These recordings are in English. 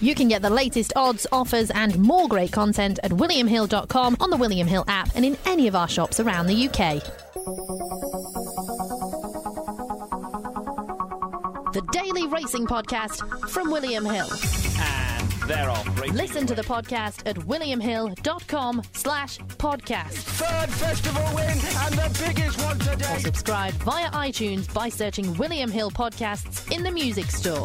You can get the latest odds, offers and more great content at williamhill.com, on the William Hill app and in any of our shops around the UK. The Daily Racing Podcast from William Hill. And they're off. Listen to the podcast at williamhill.com/podcast. Third festival win and the biggest one today. Or subscribe via iTunes by searching William Hill Podcasts in the music store.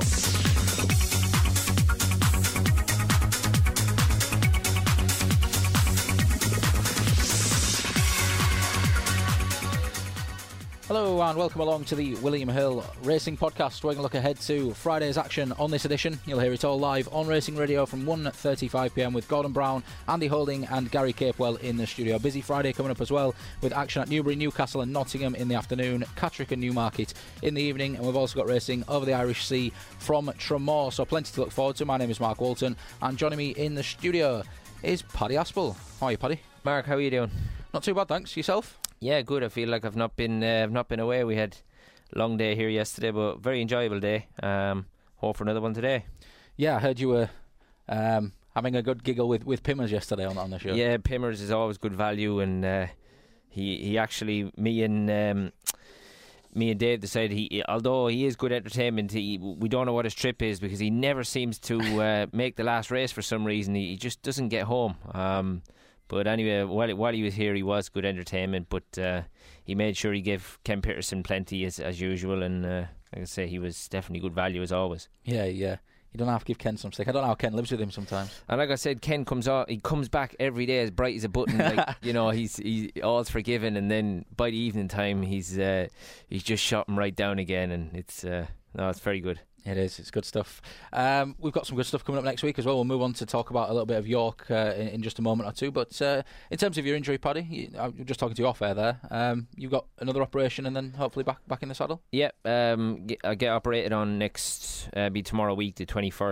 Hello and welcome along to the William Hill Racing Podcast. We're going to look ahead to Friday's action on this edition. You'll hear it all live on Racing Radio from 1:35pm with Gordon Brown, Andy Holding and Gary Capewell in the studio. Busy Friday coming up as well, with action at Newbury, Newcastle and Nottingham in the afternoon, Catterick and Newmarket in the evening, and we've also got racing over the Irish Sea from Tramore, so plenty to look forward to. My name is Mark Walton and joining me in the studio is Paddy Aspel. How are you, Paddy? Mark, how are you doing? Not too bad, thanks. Yourself? Yeah, good. I feel like I've not been away. We had a long day here yesterday, but very enjoyable day. Hope for another one today. Yeah, I heard you were having a good giggle with Pimmers yesterday on the show. Yeah, Pimmers is always good value, and he actually, me and Dave decided although he is good entertainment, we don't know what his trip is because he never seems to make the last race for some reason. He just doesn't get home. But anyway, while he was here, he was good entertainment. But he made sure he gave Ken Peterson plenty as usual, and like I say, he was definitely good value as always. Yeah. You don't have to give Ken some stick. I don't know how Ken lives with him sometimes. And like I said, Ken comes back every day as bright as a button. Like, you know, he's all's forgiven, and then by the evening time, he's just shot him right down again, and it's very good. It is. It's good stuff. We've got some good stuff coming up next week as well. We'll move on to talk about a little bit of York in just a moment or two. But in terms of your injury, Paddy, I was just talking to you off air there. You've got another operation and then hopefully back in the saddle? Yeah, I get operated on next, be tomorrow week, the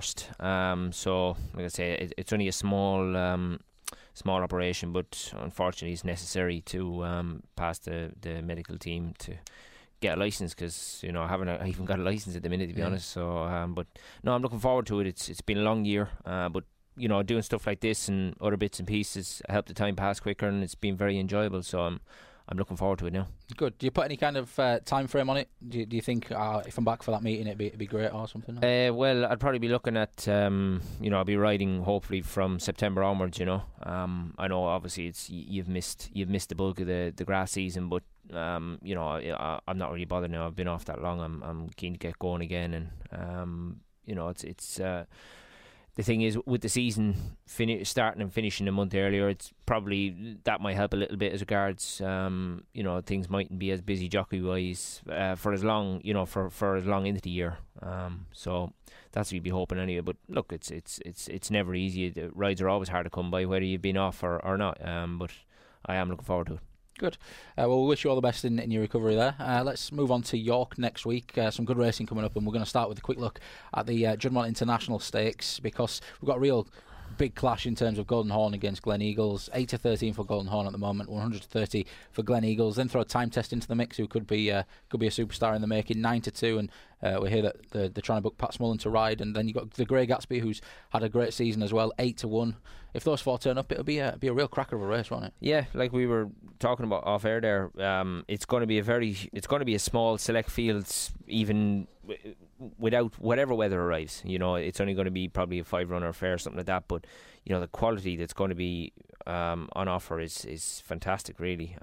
21st. So, like I say, it's only a small operation, but unfortunately it's necessary to pass the medical team to get a license, because I haven't even got a license at the minute, to be honest. So but no, I'm looking forward to it. It's been a long year, but doing stuff like this and other bits and pieces help the time pass quicker, and it's been very enjoyable. So I'm looking forward to it now. Good. Do you put any kind of time frame on it? Do you think if I'm back for that meeting it'd be great or something? Well, I'd probably be looking at I'll be riding hopefully from September onwards. I know obviously you've missed the bulk of the grass season, but I'm not really bothered now. I've been off that long. I'm keen to get going again, and it's the thing is, with the season starting and finishing a month earlier, it's probably that might help a little bit as regards things mightn't be as busy jockey wise for as long for as long into the year. So that's what you'd be hoping anyway. But look, it's never easy. The rides are always hard to come by, whether you've been off or not. But I am looking forward to it. Good. Well, we wish you all the best in your recovery there. Let's move on to York next week. Some good racing coming up, and we're going to start with a quick look at the Juddmonte International Stakes, because we've got a real big clash in terms of Golden Horn against Glen Eagles. 8-13 for Golden Horn at the moment, 130 for Glen Eagles. Then throw a time test into the mix, who could be a superstar in the making, 9-2, and we hear that they're trying to book Pat Smullen to ride. And then you've got the Grey Gatsby, who's had a great season as well, 8-1. If those four turn up, it'll be a real cracker of a race, won't it? Yeah, like we were talking about off air there, it's going to be a small select fields, even without whatever weather arrives. It's only going to be probably a 5-runner affair or something like that. But the quality that's going to be on offer is fantastic, really.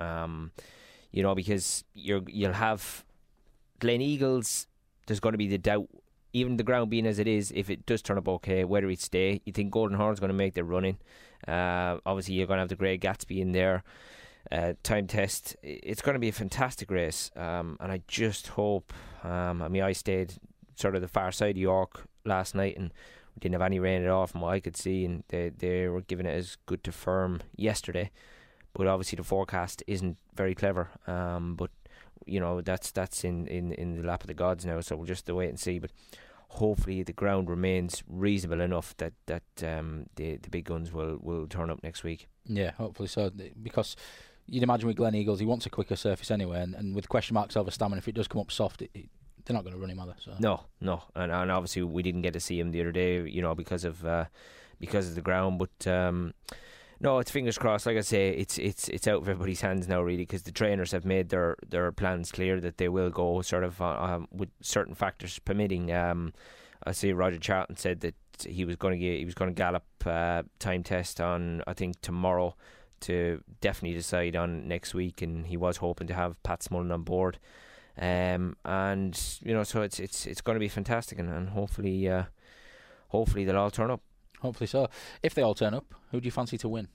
Because you'll have Glen Eagles. There's going to be the doubt, even the ground being as it is, if it does turn up okay, whether it stay. You think Golden Horn's going to make their running. Obviously, you're going to have the Grey Gatsby in there. Time test. It's going to be a fantastic race. And I just hope... I stayed sort of the far side of York last night, and we didn't have any rain at all from what I could see, and they were giving it as good to firm yesterday. But obviously the forecast isn't very clever. But that's in the lap of the gods now, so we'll just wait and see. But hopefully the ground remains reasonable enough that the big guns will turn up next week. Yeah, hopefully so, because you'd imagine with Glen Eagles, he wants a quicker surface anyway, and with question marks over stamina, if it does come up soft, they're not going to run him, are they? So. No, and obviously we didn't get to see him the other day, because of the ground. But no, it's fingers crossed. Like I say, it's out of everybody's hands now, really, because the trainers have made their plans clear that they will go sort of with certain factors permitting. I see Roger Charlton said that he was going to gallop time test on, I think, tomorrow to definitely decide on next week, and he was hoping to have Pat Smullen on board. And so it's going to be fantastic, and hopefully they'll all turn up. Hopefully so. If they all turn up, who do you fancy to win?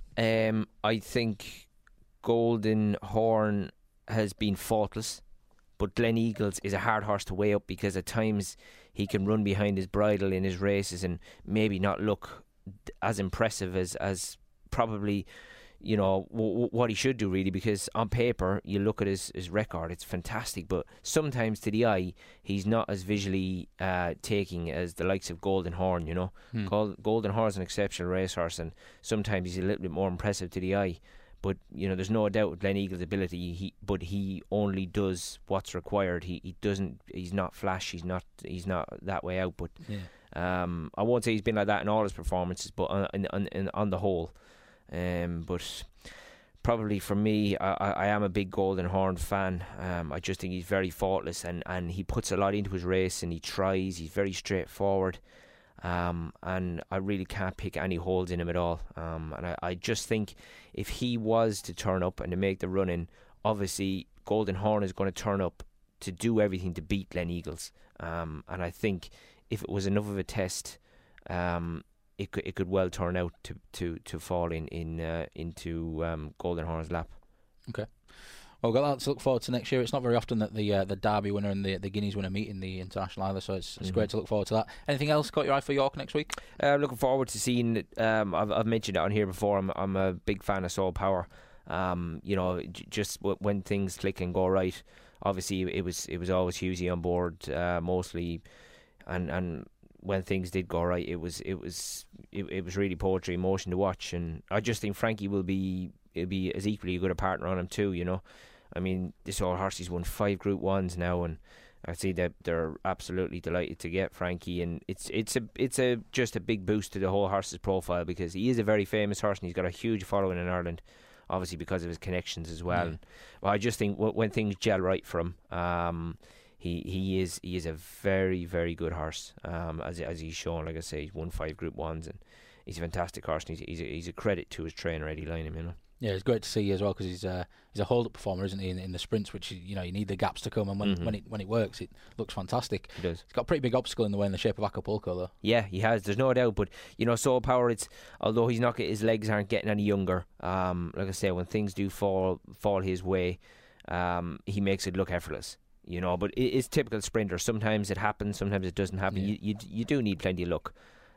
I think Golden Horn has been faultless, but Glen Eagles is a hard horse to weigh up, because at times he can run behind his bridle in his races and maybe not look as impressive as probably what he should do, really, because on paper you look at his record, it's fantastic, but sometimes to the eye he's not as visually taking as the likes of Golden Horn. Golden Horn's an exceptional racehorse, and sometimes he's a little bit more impressive to the eye, but there's no doubt with Glen Eagles' ability, but he only does what's required. He's not flash, he's not that way out, but I won't say he's been like that in all his performances, but on the whole. But probably for me, I am a big Golden Horn fan. I just think he's very faultless, and he puts a lot into his race, and he tries. He's very straightforward, and I really can't pick any holes in him at all. And I just think if he was to turn up and to make the run-in, obviously Golden Horn is going to turn up to do everything to beat Glen Eagles. And I think if it was enough of a test, it could well turn out to fall into Golden Horn's lap. Okay. Well, we've got that to look forward to next year. It's not very often that the Derby winner and the Guineas winner meet in the International either, so it's great to look forward to that. Anything else caught your eye for York next week? I'm looking forward to seeing it. I've mentioned it on here before. I'm a big fan of Soul Power. Just when things click and go right. Obviously, it was always Husey on board mostly, and when things did go right, it was really poetry in motion to watch, and I just think Frankie will be as equally a good a partner on him too. I mean, this old horse, he's won 5 Group 1s now, and I see that they're absolutely delighted to get Frankie, and it's just a big boost to the whole horse's profile, because he is a very famous horse and he's got a huge following in Ireland, obviously because of his connections as well. And, I just think when things gel right for him, he is a very, very good horse, as he's shown. Like I say, he's won 5 Group 1s, and he's a fantastic horse, and he's a credit to his trainer Eddie Lynham. Yeah, it's great to see as well, because he's a hold-up performer, isn't he? In the sprints, which you need the gaps to come, and when it works, it looks fantastic. It does. He's got a pretty big obstacle in the way in the shape of Acapulco, though. Yeah, he has. There's no doubt. But Soul Power, although his legs aren't getting any younger. Like I say, when things do fall his way, he makes it look effortless. But it's typical sprinter. Sometimes it happens, sometimes it doesn't happen. Yeah. You do need plenty of luck.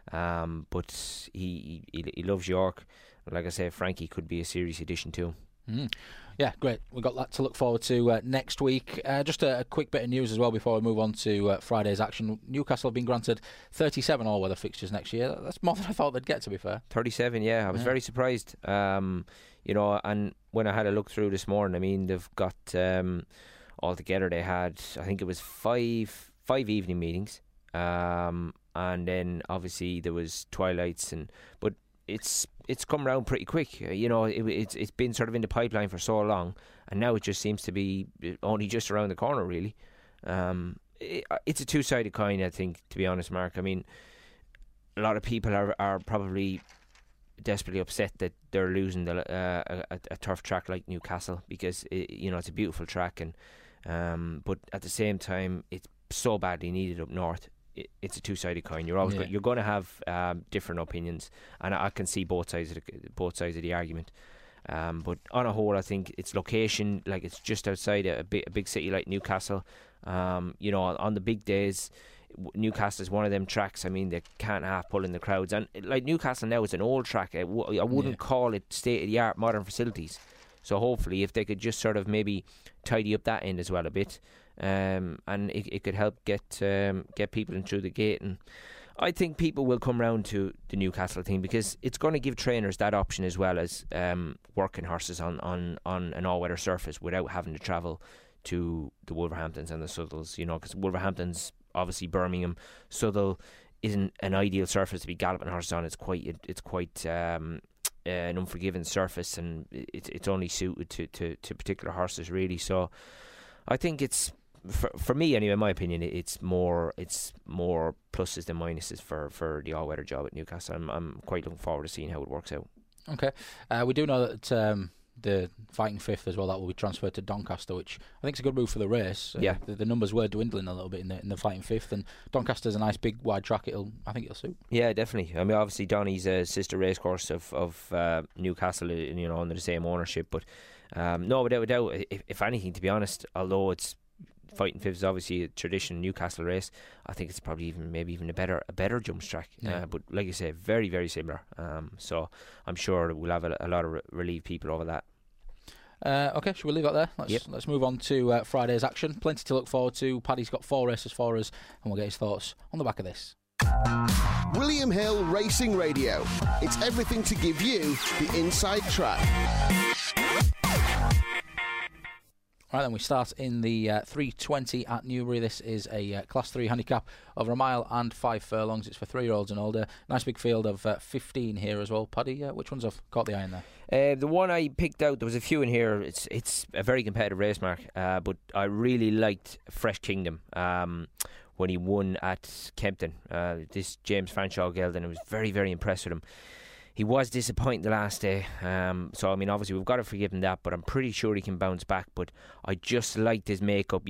But he loves York. Like I say, Frankie could be a serious addition too. Yeah, great. We've got that to look forward to next week. Just a quick bit of news as well before we move on to Friday's action. Newcastle have been granted 37 all-weather fixtures next year. That's more than I thought they'd get, to be fair. 37, yeah. I was very surprised. And when I had a look through this morning, I mean, they've got altogether they had, I think it was five evening meetings, and then obviously there was twilights, but it's come around pretty quick. It's been sort of in the pipeline for so long, and now it just seems to be only just around the corner, really. It's a two-sided coin, I think, to be honest, Mark. I mean, a lot of people are probably desperately upset that they're losing a turf track like Newcastle, because it's a beautiful track, and but at the same time it's so badly needed up north. It's a two-sided coin. You're always you're going to have different opinions, and I can see both sides of the argument. But on a whole, I think its location, like it's just outside a big city like Newcastle. On the big days, Newcastle is one of them tracks. I mean, they can't half pull in the crowds, and like Newcastle now is an old track. I wouldn't call it state-of-the-art modern facilities. So hopefully, if they could just sort of maybe tidy up that end as well a bit. And it could help get people in through the gate, and I think people will come round to the Newcastle thing, because it's going to give trainers that option as well as working horses on an all-weather surface without having to travel to the Wolverhamptons and the Southwells, because Wolverhampton's obviously Birmingham. Southwell isn't an ideal surface to be galloping horses on. It's quite an unforgiving surface, and it's only suited to particular horses, really. So I think it's, for me anyway, in my opinion, it's more pluses than minuses for the all-weather job at Newcastle. I'm quite looking forward to seeing how it works out. Okay, we do know that the Fighting Fifth as well, that will be transferred to Doncaster, which I think is a good move for the race. Yeah, the numbers were dwindling a little bit in the Fighting Fifth, and Doncaster's a nice big wide track. I think it'll suit. Yeah, definitely. I mean, obviously Donny's a sister racecourse of Newcastle, under the same ownership. But no, without a doubt, if anything, to be honest, although it's Fighting Fifth is obviously a traditional Newcastle race, I think it's probably even a better jumps track. Yeah. But like you say, very, very similar. So I'm sure we'll have a lot of relieved people over that. Okay, should we leave that there? Let's move on to Friday's action. Plenty to look forward to. Paddy's got 4 races for us, and we'll get his thoughts on the back of this. William Hill Racing Radio. It's everything to give you the inside track. Right, then we start in the 320 at Newbury. This is a Class 3 handicap over a mile and 5 furlongs. It's for 3-year-olds and older. Nice big field of 15 here as well. Paddy, which ones have caught the eye in there? The one I picked out, there was a few in here. It's a very competitive race, Mark, but I really liked Fresh Kingdom when he won at Kempton. This James Fanshawe gelding, I was very, very impressed with him. He was disappointing the last day, so I mean, obviously we've got to forgive him that, but I'm pretty sure he can bounce back. But I just liked his makeup.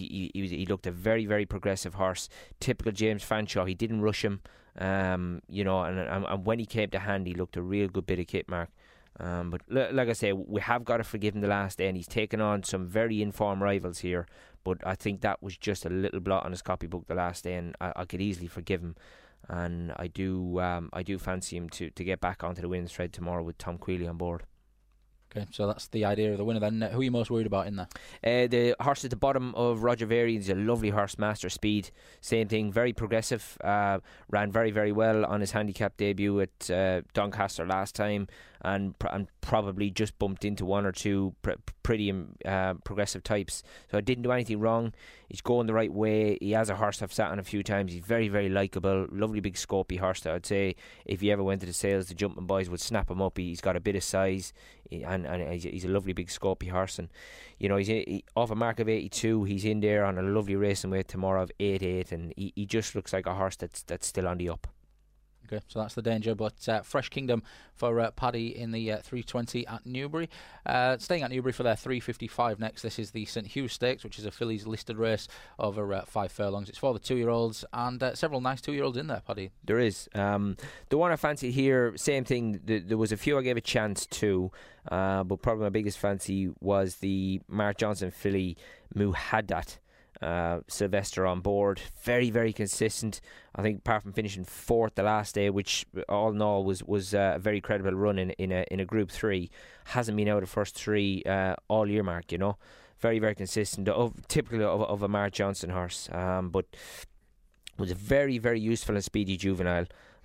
He looked a very, very progressive horse, typical James Fanshawe. He didn't rush him, and when he came to hand, he looked a real good bit of kit, Mark. But like I say, we have got to forgive him the last day, and he's taken on some very informed rivals here. But I think that was just a little blot on his copybook the last day, and I could easily forgive him. And I do fancy him to get back onto the winning thread tomorrow with Tom Queally on board. Okay, so that's the idea of the winner then. Who are you most worried about in there? The horse at the bottom of Roger Varian's a lovely horse, Master Speed. Same thing, very progressive. Ran very, very well on his handicap debut at Doncaster last time, and probably just bumped into one or two pretty progressive types. So I didn't do anything wrong. He's going the right way. He has a horse I've sat on a few times. He's very, very likeable. Lovely big scopy horse that I'd say if he ever went to the sales, the Jumping Boys would snap him up. He's got a bit of size, and he's a lovely big scopy horse. And he's off a mark of 82. He's in there on a lovely racing weight tomorrow of 8.8, and he just looks like a horse that's still on the up. Okay, so that's the danger. But Fresh Kingdom for Paddy in the 320 at Newbury. Staying at Newbury for their 355 next. This is the St Hugh Stakes, which is a fillies listed race over 5 furlongs. It's for the 2-year-olds, and several nice 2-year-olds in there, Paddy. There is. The one I fancy here, same thing. There was a few I gave a chance to, but probably my biggest fancy was the Mark Johnson filly Muhaddat. Sylvester on board, very, very consistent. I think apart from finishing 4th the last day, which all in all was a very credible run in a Group 3, hasn't been out of first 3 all year, Mark. Very, very consistent, typical of a Mark Johnson horse, but was a very, very useful and speedy juvenile.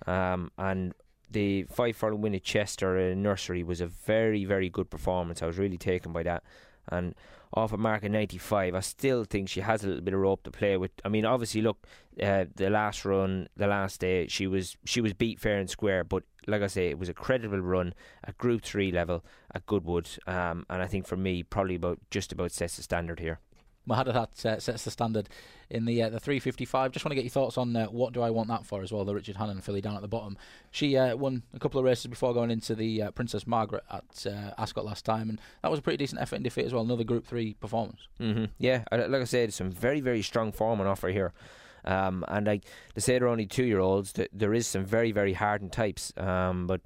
And the 5 furlong win at Chester Nursery was a very, very good performance. I was really taken by that. And off a mark of 95, I still think she has a little bit of rope to play with. I mean, obviously, look, the last run, the last day, she was beat fair and square. But like I say, it was a credible run at Group 3 level at Goodwood, and I think for me, probably just about sets the standard here. Muhaddat sets the standard in the 355. Just want to get your thoughts on what do I want that for as well, the Richard Hannon filly down at the bottom. She won a couple of races before going into the Princess Margaret at Ascot last time, and that was a pretty decent effort in defeat as well, another Group 3 performance. Mm-hmm. Yeah, like I said, some very, very strong form on offer here. And they say they're only 2-year-olds, there is some very, very hardened types, but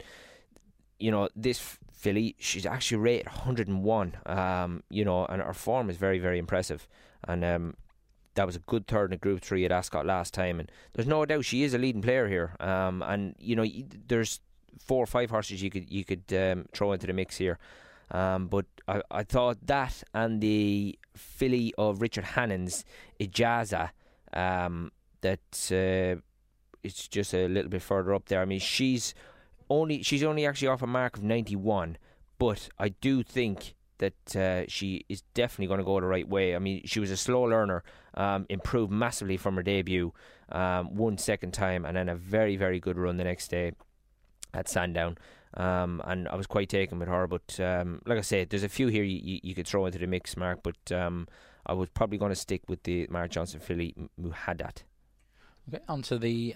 this filly, she's actually rated 101, and her form is very, very impressive. And that was a good third in a Group 3 at Ascot last time, and there's no doubt she is a leading player here. And there's 4 or 5 horses you could throw into the mix here. But I thought that and the filly of Richard Hannon's Ijaza, that it's just a little bit further up there. I mean, she's only actually off a mark of 91, but I do think that she is definitely going to go the right way. I mean, she was a slow learner, improved massively from her debut, won second time, and then a very, very good run the next day at Sandown. And I was quite taken with her, but like I said, there's a few here you could throw into the mix, Mark, but I was probably going to stick with the Mark Johnson filly Muhaddat. Okay, on to the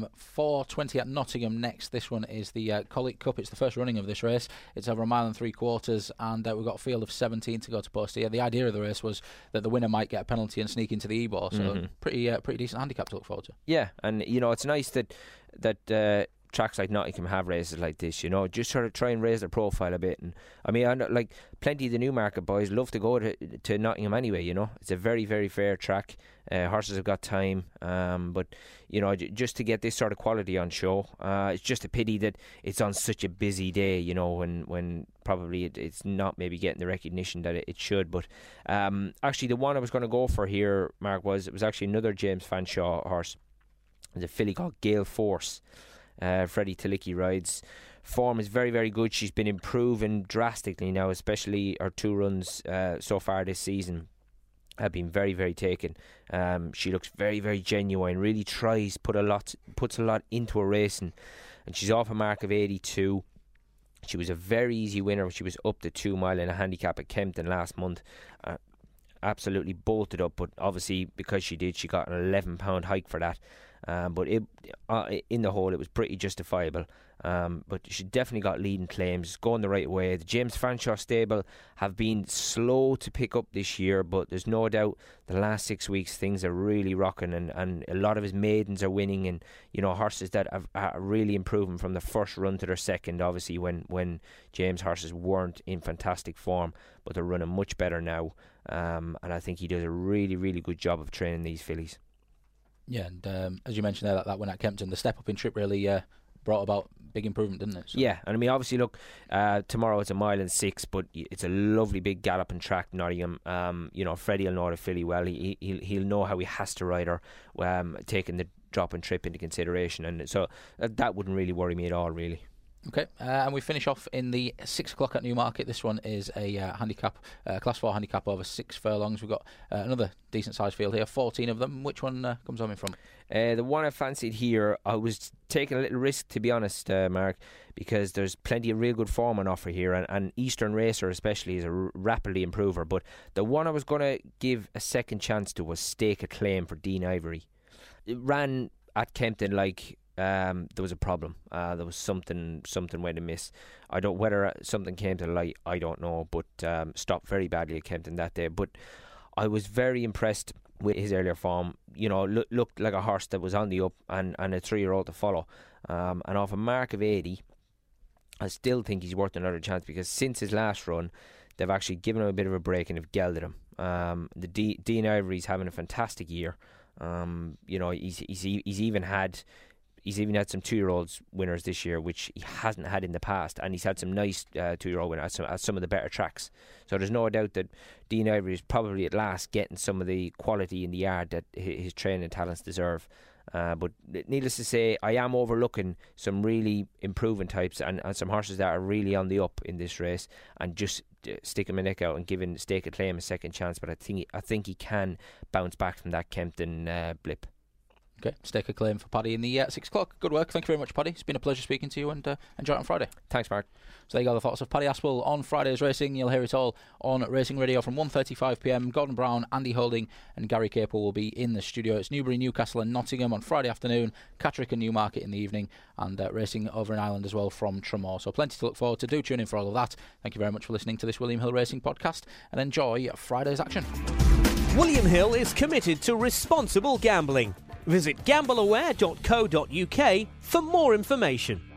4:20 at Nottingham next. This one is the Colic Cup. It's the first running of this race. It's over 1 3/4 miles, and we've got a field of 17 to go to post here. The idea of the race was that the winner might get a penalty and sneak into the Ebor, so pretty decent handicap to look forward to. Yeah, and it's nice that tracks like Nottingham have races like this, just sort of try and raise their profile a bit. And I mean, I know, like, plenty of the Newmarket boys love to go to Nottingham anyway. It's a very, very fair track. Horses have got time, but just to get this sort of quality on show, it's just a pity that it's on such a busy day. When probably it's not maybe getting the recognition that it should. But actually, the one I was going to go for here, Mark, it was actually another James Fanshawe horse. It's a filly called Gale Force. Freddie Talicki rides. Form is very, very good. She's been improving drastically now, especially her 2 runs so far this season have been very, very taken. She looks very, very genuine, really puts a lot into her racing, and she's off a mark of 82. She was a very easy winner. She was up to 2 mile in a handicap at Kempton last month. Absolutely bolted up, but obviously because she got an £11 hike for that. But in the whole, it was pretty justifiable. But she definitely got leading claims, going the right way. The James Fanshawe stable have been slow to pick up this year, but there's no doubt the last 6 weeks things are really rocking, and a lot of his maidens are winning, and horses that are really improving from the first run to their second. Obviously, when James' horses weren't in fantastic form, but they're running much better now. And I think he does a really, really good job of training these fillies. Yeah, and as you mentioned there, that win at Kempton, the step up in trip really brought about big improvement, didn't it? So. Yeah, and I mean, obviously, look, tomorrow it's 1 6 miles, but it's a lovely big galloping track, Nottingham. Freddie will know the filly well. He'll know how he has to ride her, taking the drop and trip into consideration, and so that wouldn't really worry me at all, really. Okay, and we finish off in the 6 o'clock at Newmarket. This one is a handicap, Class 4 handicap over 6 furlongs. We've got another decent sized field here, 14 of them. Which one comes on in from? The one I fancied here, I was taking a little risk, to be honest, Mark, because there's plenty of real good form on offer here, and Eastern Racer especially is a rapidly improver. But the one I was going to give a second chance to was Stake a Claim for Dean Ivory. It ran at Kempton like... there was a problem. There was something went amiss. Whether something came to light, I don't know, but stopped very badly at Kempton that day. But I was very impressed with his earlier form. Looked like a horse that was on the up, and a 3-year-old to follow. And off a mark of 80, I still think he's worth another chance, because since his last run, they've actually given him a bit of a break and have gelded him. The Dean Ivory's having a fantastic year. He's even had some 2-year-olds winners this year, which he hasn't had in the past, and he's had some nice 2-year-old winners at some of the better tracks. So there's no doubt that Dean Ivory is probably at last getting some of the quality in the yard that his training talents deserve. But needless to say, I am overlooking some really improving types and some horses that are really on the up in this race, and just sticking my neck out and giving Stake a Claim a second chance. But I think he can bounce back from that Kempton blip. Okay, Stake a Claim for Paddy in the 6 o'clock. Good work. Thank you very much, Paddy. It's been a pleasure speaking to you, and enjoy it on Friday. Thanks, Mark. So there you go, the thoughts of Paddy Aspel on Friday's racing. You'll hear it all on Racing Radio from 1:35pm. Gordon Brown, Andy Holding and Gary Capel will be in the studio. It's Newbury, Newcastle and Nottingham on Friday afternoon, Catterick and Newmarket in the evening, and racing over in Ireland as well from Tramore. So plenty to look forward to. Do tune in for all of that. Thank you very much for listening to this William Hill Racing podcast, and enjoy Friday's action. William Hill is committed to responsible gambling. Visit gambleaware.co.uk for more information.